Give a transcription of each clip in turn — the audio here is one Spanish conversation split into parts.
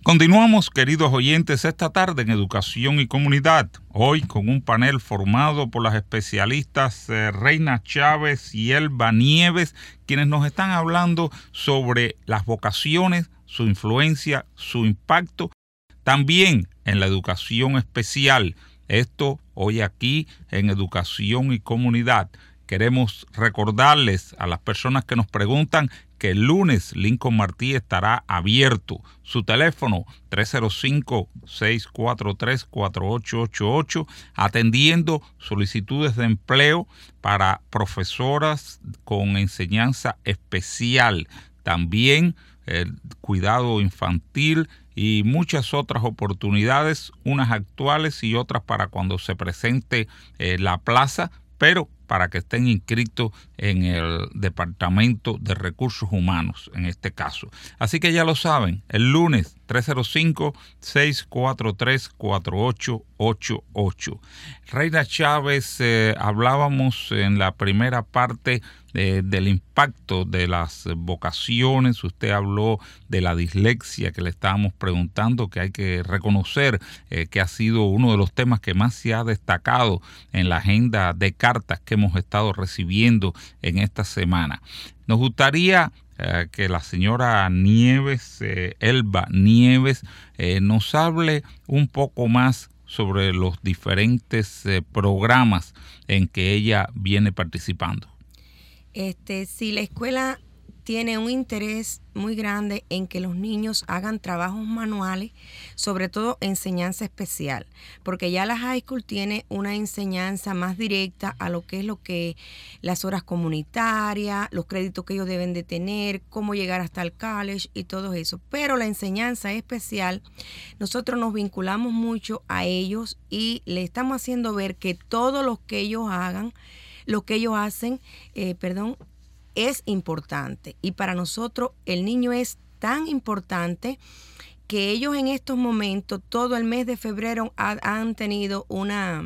Continuamos, queridos oyentes, esta tarde en Educación y Comunidad, hoy con un panel formado por las especialistas Reina Chávez y Elba Nieves, quienes nos están hablando sobre las vocaciones, su influencia, su impacto, también en la educación especial. Esto hoy aquí en Educación y Comunidad. Queremos recordarles a las personas que nos preguntan que el lunes Lincoln Martí estará abierto. Su teléfono 305-643-4888, atendiendo solicitudes de empleo para profesoras con enseñanza especial. También el cuidado infantil y muchas otras oportunidades, unas actuales y otras para cuando se presente la plaza, pero para que estén inscritos en el Departamento de Recursos Humanos, en este caso. Así que ya lo saben, el lunes 305-643-4888. Reina Chávez, hablábamos en la primera parte del impacto de las vocaciones. Usted habló de la dislexia que le estábamos preguntando, que hay que reconocer que ha sido uno de los temas que más se ha destacado en la agenda de cartas que hemos estado recibiendo en esta semana. Nos gustaría que la señora Nieves, Elba Nieves, nos hable un poco más sobre los diferentes programas en que ella viene participando. Si la escuela tiene un interés muy grande en que los niños hagan trabajos manuales, sobre todo enseñanza especial, porque ya la high school tiene una enseñanza más directa a lo que las horas comunitarias, los créditos que ellos deben de tener, cómo llegar hasta el college y todo eso. Pero la enseñanza especial, nosotros nos vinculamos mucho a ellos y le estamos haciendo ver que todo lo que ellos hacen, es importante. Y para nosotros el niño es tan importante que ellos en estos momentos, todo el mes de febrero, han tenido una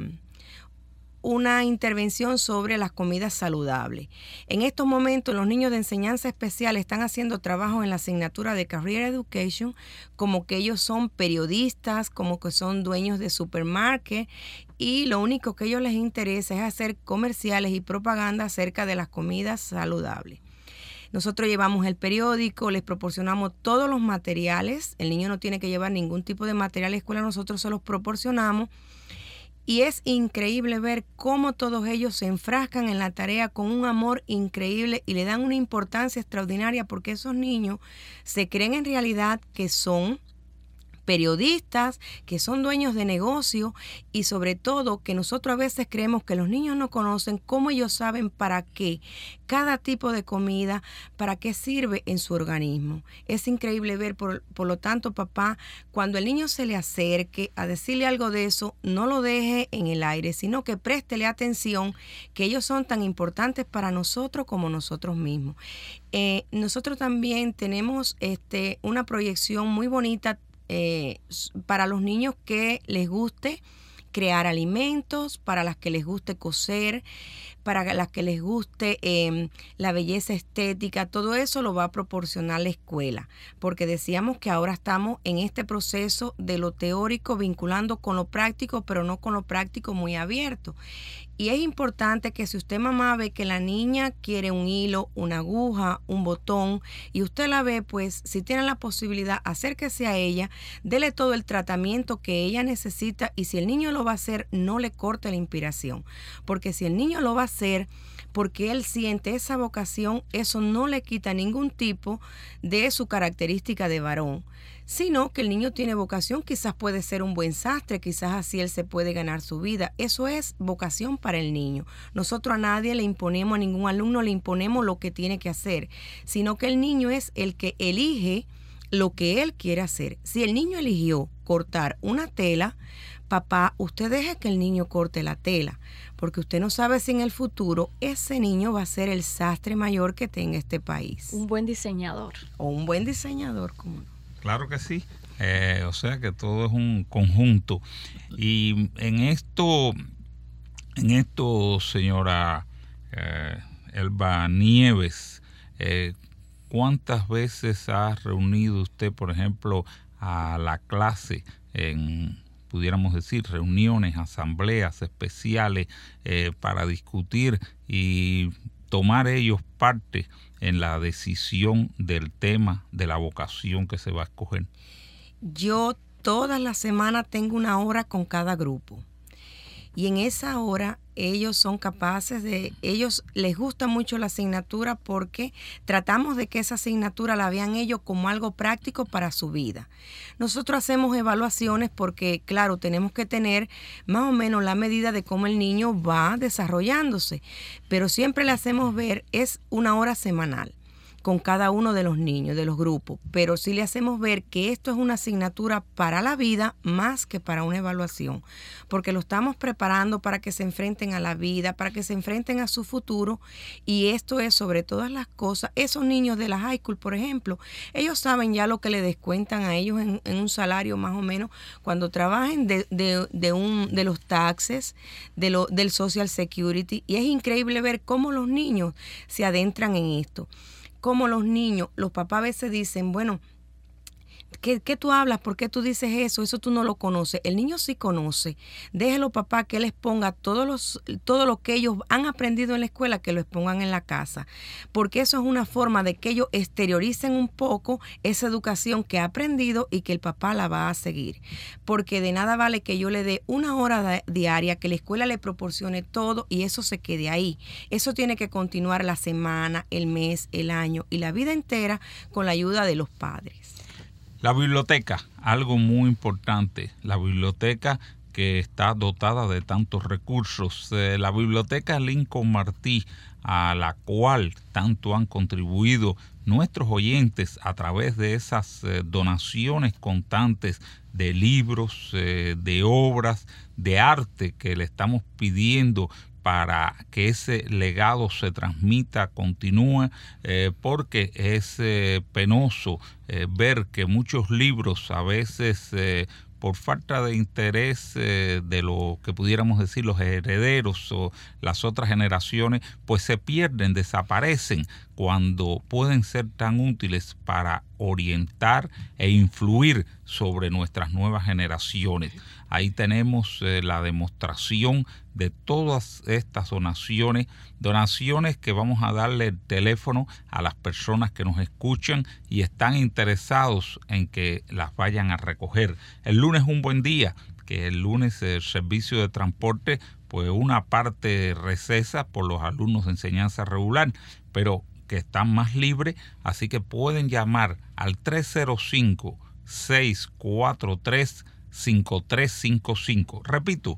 intervención sobre las comidas saludables. En estos momentos los niños de enseñanza especial están haciendo trabajo en la asignatura de Career Education, como que ellos son periodistas, como que son dueños de supermarket, y lo único que a ellos les interesa es hacer comerciales y propaganda acerca de las comidas saludables. Nosotros llevamos el periódico, les proporcionamos todos los materiales. El niño no tiene que llevar ningún tipo de material a la escuela, nosotros se los proporcionamos. Y es increíble ver cómo todos ellos se enfrascan en la tarea con un amor increíble y le dan una importancia extraordinaria, porque esos niños se creen en realidad que son periodistas, que son dueños de negocio, y sobre todo que nosotros a veces creemos que los niños no conocen cómo ellos saben para qué cada tipo de comida, para qué sirve en su organismo. Es increíble ver, por lo tanto, papá, cuando el niño se le acerque a decirle algo de eso, no lo deje en el aire, sino que préstele atención, que ellos son tan importantes para nosotros como nosotros mismos. Nosotros también tenemos una proyección muy bonita para los niños que les guste crear alimentos, para las que les guste coser, para las que les guste la belleza estética. Todo eso lo va a proporcionar la escuela, porque decíamos que ahora estamos en este proceso de lo teórico vinculando con lo práctico, pero no con lo práctico muy abierto. Y es importante que si usted, mamá, ve que la niña quiere un hilo, una aguja, un botón, y usted la ve, pues si tiene la posibilidad, acérquese a ella, dele todo el tratamiento que ella necesita, y si el niño lo va a hacer, no le corte la inspiración, porque si el niño lo va a hacer porque él siente esa vocación, eso no le quita ningún tipo de su característica de varón, sino que el niño tiene vocación, quizás puede ser un buen sastre, quizás así él se puede ganar su vida. Eso es vocación para el niño. Nosotros a nadie le imponemos, a ningún alumno le imponemos lo que tiene que hacer, sino que el niño es el que elige lo que él quiere hacer. Si el niño eligió cortar una tela, papá, usted deje que el niño corte la tela, porque usted no sabe si en el futuro ese niño va a ser el sastre mayor que tenga este país. Un buen diseñador. O un buen diseñador, ¿cómo no? Claro que sí. O sea que todo es un conjunto. Y en esto, señora Elba Nieves, ¿cuántas veces ha reunido usted, por ejemplo, a la clase en, pudiéramos decir, reuniones, asambleas especiales para discutir y tomar ellos parte en la decisión del tema de la vocación que se va a escoger? Yo todas las semanas tengo una hora con cada grupo. Y en esa hora ellos son capaces ellos les gusta mucho la asignatura porque tratamos de que esa asignatura la vean ellos como algo práctico para su vida. Nosotros hacemos evaluaciones porque, claro, tenemos que tener más o menos la medida de cómo el niño va desarrollándose, pero siempre le hacemos ver, es una hora semanal con cada uno de los niños, de los grupos, pero sí le hacemos ver que esto es una asignatura para la vida más que para una evaluación, porque lo estamos preparando para que se enfrenten a la vida, para que se enfrenten a su futuro, y esto es sobre todas las cosas. Esos niños de la high school, por ejemplo, ellos saben ya lo que le descuentan a ellos en un salario más o menos cuando trabajen de los taxes, del Social Security, y es increíble ver cómo los niños se adentran en esto. Como los niños, los papás a veces dicen, bueno, ¿qué tú hablas? ¿Por qué tú dices eso? Eso tú no lo conoces. El niño sí conoce. Déjelo, papá, que les ponga todo lo que ellos han aprendido en la escuela, que lo expongan en la casa. Porque eso es una forma de que ellos exterioricen un poco esa educación que ha aprendido y que el papá la va a seguir. Porque de nada vale que yo le dé una hora diaria, que la escuela le proporcione todo y eso se quede ahí. Eso tiene que continuar la semana, el mes, el año y la vida entera con la ayuda de los padres. La biblioteca, algo muy importante, la biblioteca que está dotada de tantos recursos, la biblioteca Lincoln Martí, a la cual tanto han contribuido nuestros oyentes a través de esas donaciones constantes de libros, de obras, de arte que le estamos pidiendo para que ese legado se transmita, continúe, porque es penoso ver que muchos libros a veces por falta de interés de lo que pudiéramos decir los herederos o las otras generaciones, pues se pierden, desaparecen, cuando pueden ser tan útiles para orientar e influir sobre nuestras nuevas generaciones. Ahí tenemos la demostración de todas estas donaciones que vamos a darle el teléfono a las personas que nos escuchan y están interesados en que las vayan a recoger. El lunes es un buen día, que el lunes el servicio de transporte, pues una parte recesa por los alumnos de enseñanza regular, pero que están más libres, así que pueden llamar al 305-643-5355. Repito,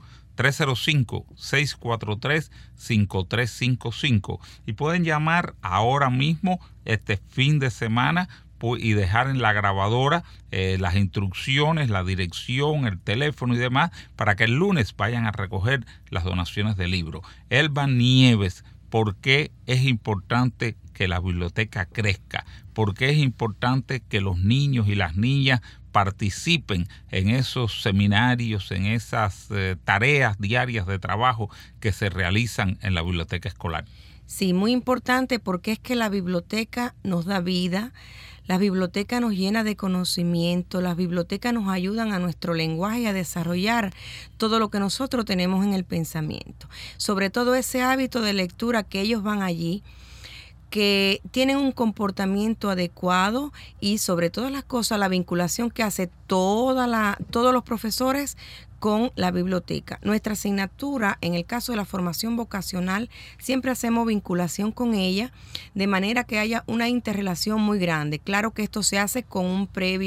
305-643-5355. Y pueden llamar ahora mismo, este fin de semana, y dejar en la grabadora las instrucciones, la dirección, el teléfono y demás, para que el lunes vayan a recoger las donaciones del libro. Elba Nieves, ¿por qué es importante que la biblioteca crezca? ¿Por qué es importante que los niños y las niñas participen en esos seminarios, en esas tareas diarias de trabajo que se realizan en la biblioteca escolar? Sí, muy importante, porque es que la biblioteca nos da vida, la biblioteca nos llena de conocimiento, las bibliotecas nos ayudan a nuestro lenguaje y a desarrollar todo lo que nosotros tenemos en el pensamiento. Sobre todo ese hábito de lectura, que ellos van allí, que tienen un comportamiento adecuado, y sobre todas las cosas la vinculación que hace todos los profesores con la biblioteca. Nuestra asignatura, en el caso de la formación vocacional, siempre hacemos vinculación con ella, de manera que haya una interrelación muy grande. Claro que esto se hace con un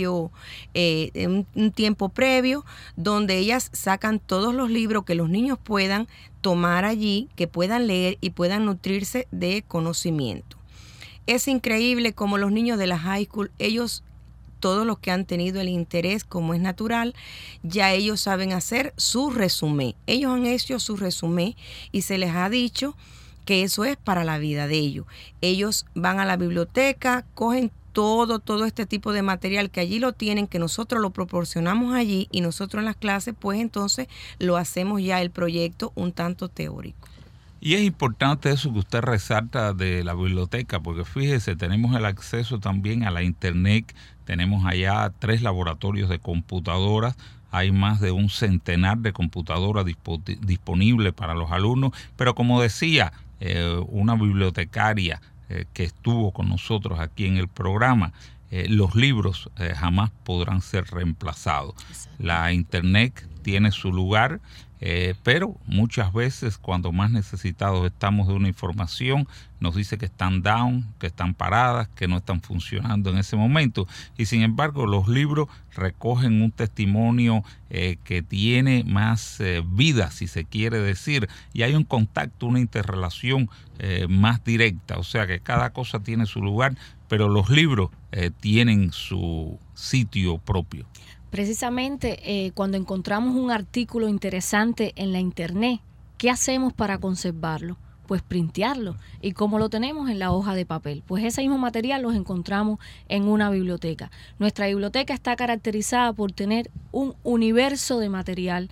tiempo previo, donde ellas sacan todos los libros que los niños puedan tomar allí, que puedan leer y puedan nutrirse de conocimiento. Es increíble como los niños de la high school, ellos, todos los que han tenido el interés, como es natural, ya ellos saben hacer su resumen. Ellos han hecho su resumen y se les ha dicho que eso es para la vida de ellos. Ellos van a la biblioteca, cogen todo este tipo de material que allí lo tienen, que nosotros lo proporcionamos allí, y nosotros en las clases pues entonces lo hacemos ya el proyecto un tanto teórico. Y es importante eso que usted resalta de la biblioteca, porque fíjese, tenemos el acceso también a la internet, tenemos allá 3 laboratorios de computadoras, hay más de un centenar de computadoras disponibles para los alumnos, pero como decía una bibliotecaria que estuvo con nosotros aquí en el programa, los libros jamás podrán ser reemplazados. La internet tiene su lugar, pero muchas veces cuando más necesitados estamos de una información, nos dice que están down, que están paradas, que no están funcionando en ese momento. Y sin embargo, los libros recogen un testimonio que tiene más vida, si se quiere decir, y hay un contacto, una interrelación más directa. O sea que cada cosa tiene su lugar, pero los libros tienen su sitio propio. Precisamente cuando encontramos un artículo interesante en la internet, ¿qué hacemos para conservarlo? Pues printearlo. ¿Y cómo lo tenemos? En la hoja de papel. Pues ese mismo material los encontramos en una biblioteca. Nuestra biblioteca está caracterizada por tener un universo de material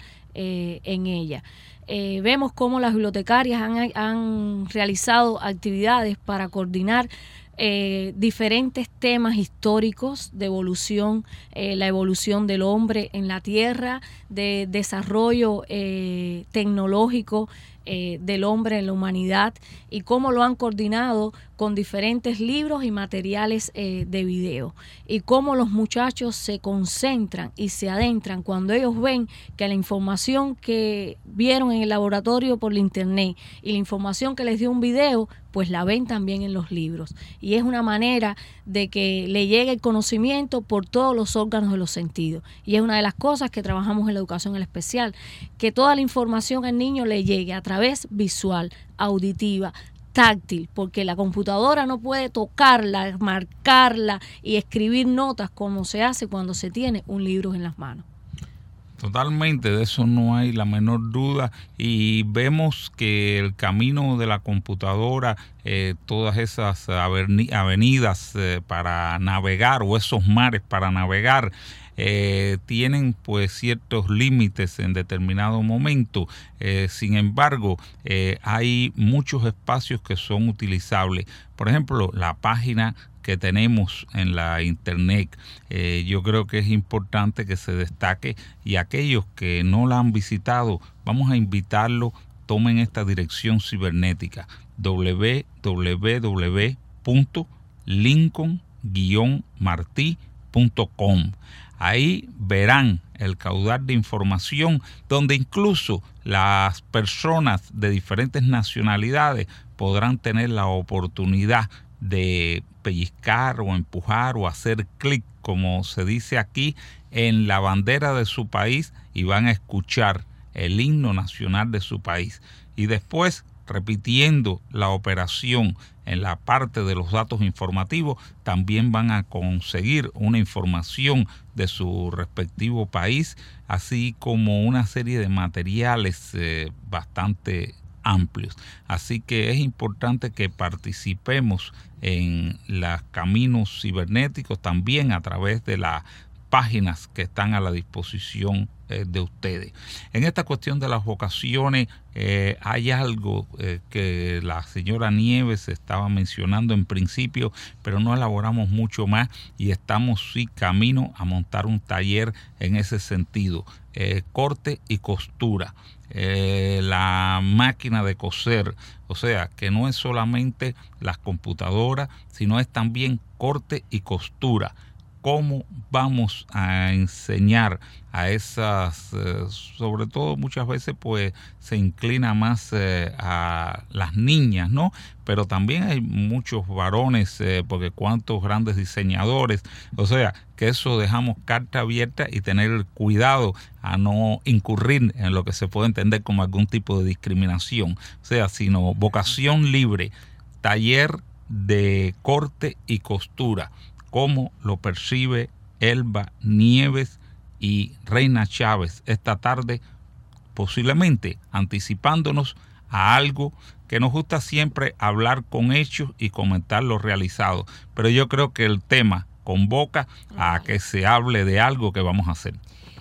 en ella. Vemos cómo las bibliotecarias han realizado actividades para coordinar diferentes temas históricos de evolución, la evolución del hombre en la tierra, de desarrollo tecnológico del hombre en la humanidad, y cómo lo han coordinado con diferentes libros y materiales de video, y cómo los muchachos se concentran y se adentran cuando ellos ven que la información que vieron en el laboratorio por la internet y la información que les dio un video, pues la ven también en los libros, y es una manera de que le llegue el conocimiento por todos los órganos de los sentidos, y es una de las cosas que trabajamos en la educación en especial, que toda la información al niño le llegue a través visual, auditiva, táctil, porque la computadora no puede tocarla, marcarla y escribir notas como se hace cuando se tiene un libro en las manos. Totalmente, de eso no hay la menor duda, y vemos que el camino de la computadora, todas esas avenidas para navegar, o esos mares para navegar, tienen pues ciertos límites en determinado momento. Sin embargo, hay muchos espacios que son utilizables. Por ejemplo, la página que tenemos en la internet, yo creo que es importante que se destaque, y aquellos que no la han visitado, vamos a invitarlos, tomen esta dirección cibernética: www.lincoln-marti.com. Ahí verán el caudal de información, donde incluso las personas de diferentes nacionalidades podrán tener la oportunidad de pellizcar o empujar o hacer clic, como se dice aquí, en la bandera de su país, y van a escuchar el himno nacional de su país. Y después, repitiendo la operación en la parte de los datos informativos, también van a conseguir una información de su respectivo país, así como una serie de materiales bastante amplios. Así que es importante que participemos en los caminos cibernéticos, también a través de las páginas que están a la disposición de ustedes. En esta cuestión de las vocaciones, hay algo que la señora Nieves estaba mencionando en principio, pero no elaboramos mucho más, y estamos sí camino a montar un taller en ese sentido. Corte y costura, la máquina de coser, o sea que no es solamente las computadoras, sino es también corte y costura. ¿Cómo vamos a enseñar a esas, sobre todo muchas veces pues se inclina más a las niñas, ¿no? Pero también hay muchos varones, porque cuántos grandes diseñadores, o sea que eso dejamos carta abierta y tener cuidado a no incurrir en lo que se puede entender como algún tipo de discriminación, o sea, sino vocación libre, taller de corte y costura. ¿Cómo lo percibe Elba Nieves y Reina Chávez esta tarde? Posiblemente anticipándonos a algo que nos gusta siempre hablar con hechos y comentar lo realizado. Pero yo creo que el tema convoca a que se hable de algo que vamos a hacer.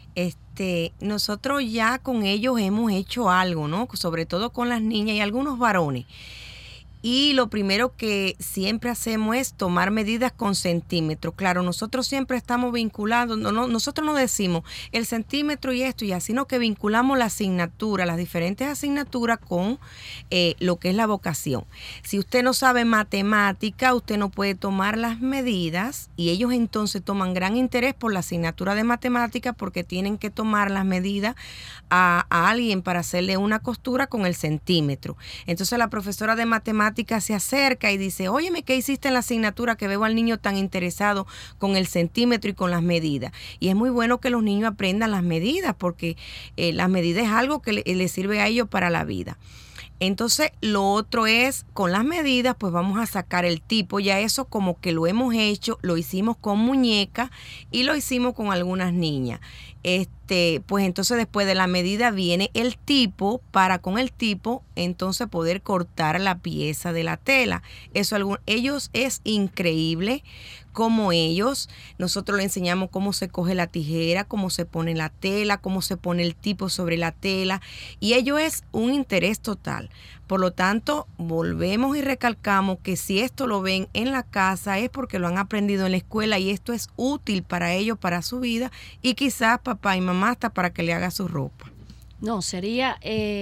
Nosotros ya con ellos hemos hecho algo, ¿no? Sobre todo con las niñas y algunos varones. Y lo primero que siempre hacemos es tomar medidas con centímetros. Claro, nosotros siempre estamos vinculados, nosotros no decimos el centímetro y esto y así, sino que vinculamos la asignatura, las diferentes asignaturas con lo que es la vocación. Si usted no sabe matemática, usted no puede tomar las medidas, y ellos entonces toman gran interés por la asignatura de matemática porque tienen que tomar las medidas a alguien para hacerle una costura con el centímetro. Entonces la profesora de matemática se acerca y dice, óyeme, ¿qué hiciste en la asignatura que veo al niño tan interesado con el centímetro y con las medidas? Y es muy bueno que los niños aprendan las medidas, porque las medidas es algo que les sirve a ellos para la vida. Entonces, lo otro es, con las medidas, pues vamos a sacar el tipo. Ya eso como que lo hemos hecho, lo hicimos con muñecas y lo hicimos con algunas niñas. Pues entonces después de la medida viene el tipo, para con el tipo entonces poder cortar la pieza de la tela. Ellos es increíble como nosotros le enseñamos cómo se coge la tijera, cómo se pone la tela, cómo se pone el tipo sobre la tela, y ello es un interés total. Por lo tanto, volvemos y recalcamos que si esto lo ven en la casa es porque lo han aprendido en la escuela y esto es útil para ellos, para su vida, y quizás papá y mamá hasta para que le haga su ropa. No, sería,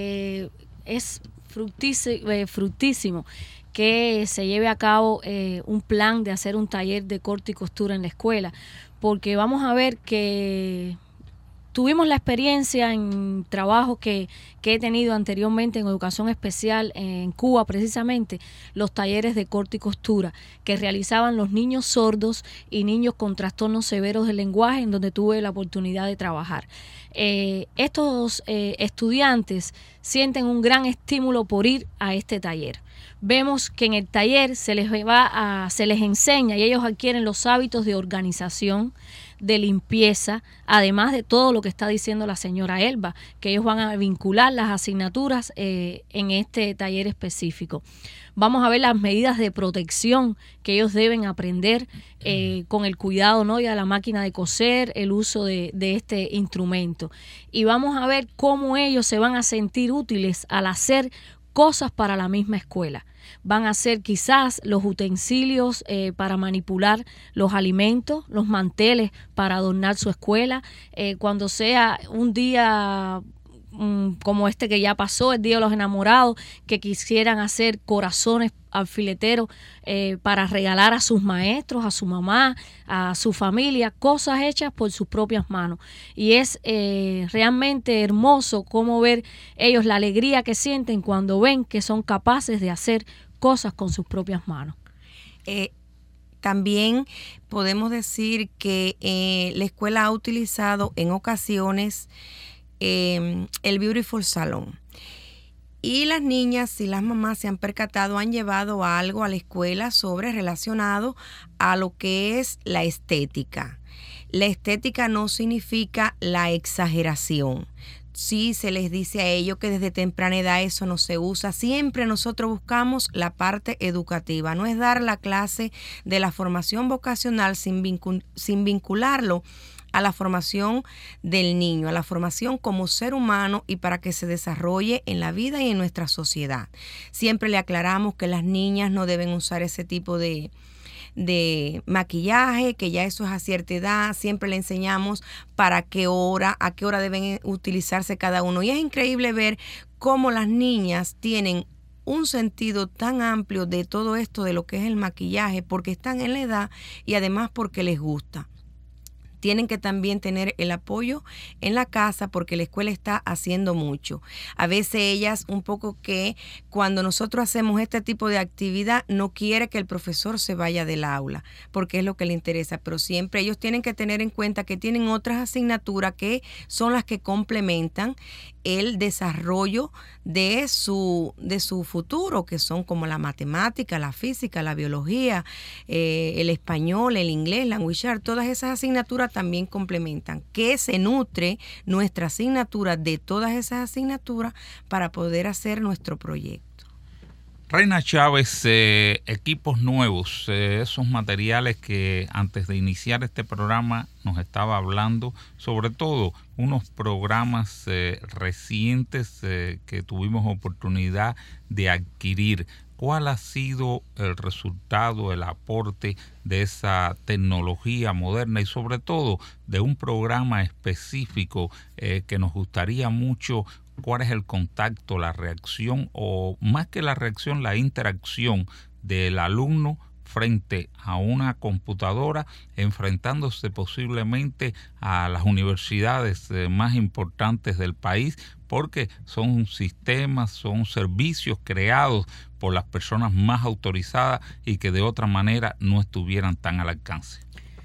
es fructísimo que se lleve a cabo un plan de hacer un taller de corte y costura en la escuela, porque vamos a ver que tuvimos la experiencia en trabajos que he tenido anteriormente en educación especial en Cuba, precisamente los talleres de corte y costura que realizaban los niños sordos y niños con trastornos severos del lenguaje, en donde tuve la oportunidad de trabajar. Estos estudiantes sienten un gran estímulo por ir a este taller. Vemos que en el taller se les enseña y ellos adquieren los hábitos de organización, de limpieza, además de todo lo que está diciendo la señora Elba, que ellos van a vincular las asignaturas en este taller específico. Vamos a ver las medidas de protección que ellos deben aprender con el cuidado, ¿no?, de la máquina de coser, el uso de este instrumento. Y vamos a ver cómo ellos se van a sentir útiles al hacer cosas para la misma escuela. Van a ser quizás los utensilios para manipular los alimentos, los manteles para adornar su escuela. Cuando sea un día como este que ya pasó, el Día de los Enamorados, que quisieran hacer corazones alfileteros para regalar a sus maestros, a su mamá, a su familia, cosas hechas por sus propias manos. Y es realmente hermoso cómo ver ellos la alegría que sienten cuando ven que son capaces de hacer cosas con sus propias manos. También podemos decir que la escuela ha utilizado en ocasiones el Beautiful Salon. Y las niñas y las mamás se han percatado, han llevado algo a la escuela relacionado a lo que es la estética. La estética no significa la exageración. Sí, se les dice a ellos que desde temprana edad eso no se usa. Siempre nosotros buscamos la parte educativa. No es dar la clase de la formación vocacional sin vincularlo a la formación del niño, a la formación como ser humano y para que se desarrolle en la vida y en nuestra sociedad. Siempre le aclaramos que las niñas no deben usar ese tipo de maquillaje, que ya eso es a cierta edad. Siempre le enseñamos a qué hora deben utilizarse cada uno. Y es increíble ver cómo las niñas tienen un sentido tan amplio de todo esto, de lo que es el maquillaje, porque están en la edad y además porque les gusta. Tienen que también tener el apoyo en la casa porque la escuela está haciendo mucho. A veces ellas un poco que cuando nosotros hacemos este tipo de actividad no quiere que el profesor se vaya del aula porque es lo que le interesa, pero siempre ellos tienen que tener en cuenta que tienen otras asignaturas que son las que complementan el desarrollo de su futuro, que son como la matemática, la física, la biología, el español, el inglés, language arts. Todas esas asignaturas también complementan, que se nutre nuestra asignatura de todas esas asignaturas para poder hacer nuestro proyecto. Reina Chávez, equipos nuevos, esos materiales que antes de iniciar este programa nos estaba hablando, sobre todo unos programas recientes que tuvimos oportunidad de adquirir. ¿Cuál ha sido el resultado, el aporte de esa tecnología moderna y sobre todo de un programa específico que nos gustaría mucho? ¿Cuál es el contacto, la reacción o más que la reacción, la interacción del alumno frente a una computadora, enfrentándose posiblemente a las universidades más importantes del país, porque son sistemas, son servicios creados por las personas más autorizadas y que de otra manera no estuvieran tan al alcance?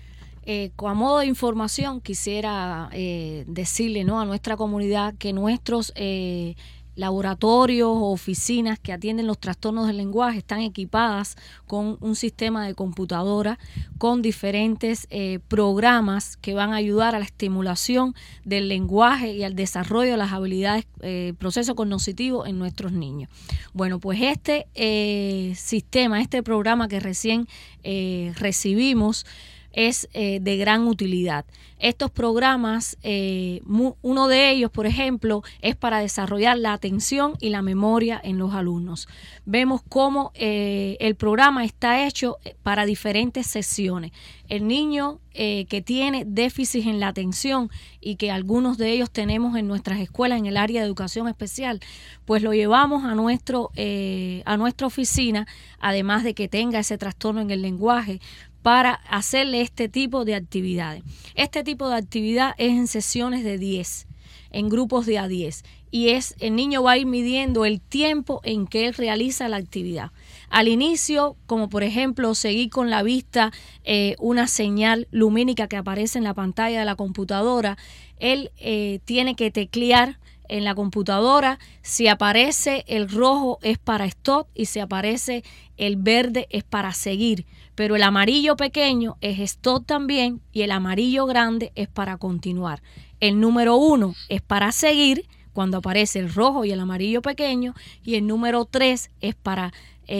A modo de información quisiera decirle, ¿no?, a nuestra comunidad que nuestros laboratorios o oficinas que atienden los trastornos del lenguaje están equipadas con un sistema de computadora con diferentes programas que van a ayudar a la estimulación del lenguaje y al desarrollo de las habilidades, proceso cognitivo en nuestros niños. Bueno, pues este sistema, este programa que recién recibimos, es de gran utilidad. Estos programas, uno de ellos, por ejemplo, es para desarrollar la atención y la memoria en los alumnos. Vemos cómo el programa está hecho para diferentes sesiones. El niño que tiene déficit en la atención y que algunos de ellos tenemos en nuestras escuelas en el área de educación especial, pues lo llevamos a nuestra oficina, además de que tenga ese trastorno en el lenguaje, para hacerle este tipo de actividades. Este tipo de actividad es en sesiones de 10, en grupos de a 10, y el niño va a ir midiendo el tiempo en que él realiza la actividad. Al inicio, como por ejemplo seguir con la vista una señal lumínica que aparece en la pantalla de la computadora, él tiene que teclear en la computadora. Si aparece el rojo es para stop y si aparece el verde es para seguir, pero el amarillo pequeño es stop también y el amarillo grande es para continuar. El número 1 es para seguir cuando aparece el rojo y el amarillo pequeño, y el número 3 es para,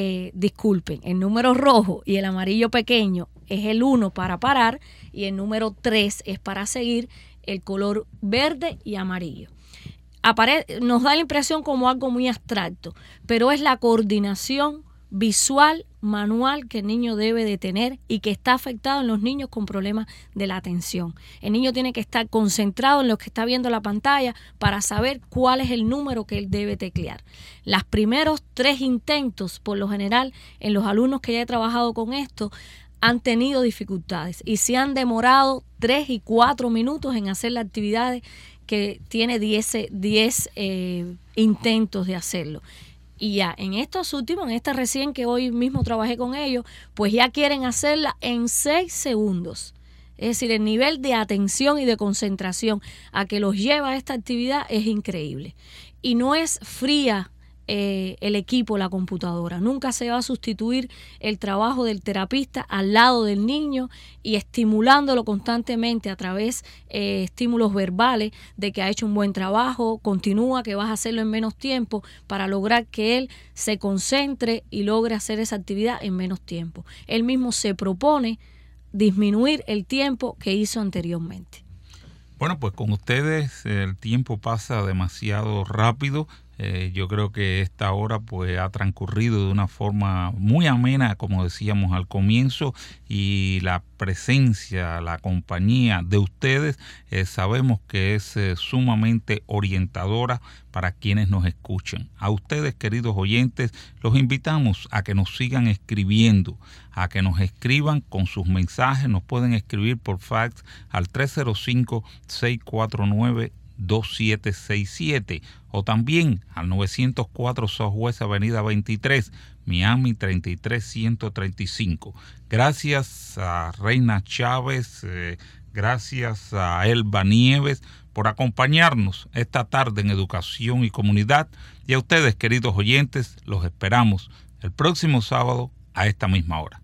el número rojo y el amarillo pequeño es el 1 para parar y el número 3 es para seguir, el color verde y amarillo. Nos da la impresión como algo muy abstracto, pero es la coordinación visual, manual que el niño debe de tener y que está afectado en los niños con problemas de la atención. El niño tiene que estar concentrado en lo que está viendo la pantalla para saber cuál es el número que él debe teclear. Los primeros 3 intentos, por lo general, en los alumnos que ya he trabajado con esto, han tenido dificultades y se han demorado 3 y 4 minutos en hacer las actividades que tiene 10 intentos de hacerlo. Y ya en estos últimos, en esta recién que hoy mismo trabajé con ellos, pues ya quieren hacerla en 6 segundos. Es decir, el nivel de atención y de concentración a que los lleva a esta actividad es increíble. Y no es fría el equipo, la computadora. Nunca se va a sustituir el trabajo del terapista al lado del niño y estimulándolo constantemente a través de estímulos verbales de que ha hecho un buen trabajo, continúa, que vas a hacerlo en menos tiempo, para lograr que él se concentre y logre hacer esa actividad en menos tiempo. Él mismo se propone disminuir el tiempo que hizo anteriormente. Bueno, pues con ustedes el tiempo pasa demasiado rápido. Yo creo que esta hora pues ha transcurrido de una forma muy amena, como decíamos al comienzo, y la presencia, la compañía de ustedes sabemos que es sumamente orientadora para quienes nos escuchan. A ustedes, queridos oyentes, los invitamos a que nos sigan escribiendo, a que nos escriban con sus mensajes. Nos pueden escribir por fax al 305-649-2767 o también al 904 Southwest Avenida 23, Miami 33135. Gracias a Reina Chávez, gracias a Elba Nieves por acompañarnos esta tarde en Educación y Comunidad, y a ustedes, queridos oyentes, los esperamos el próximo sábado a esta misma hora.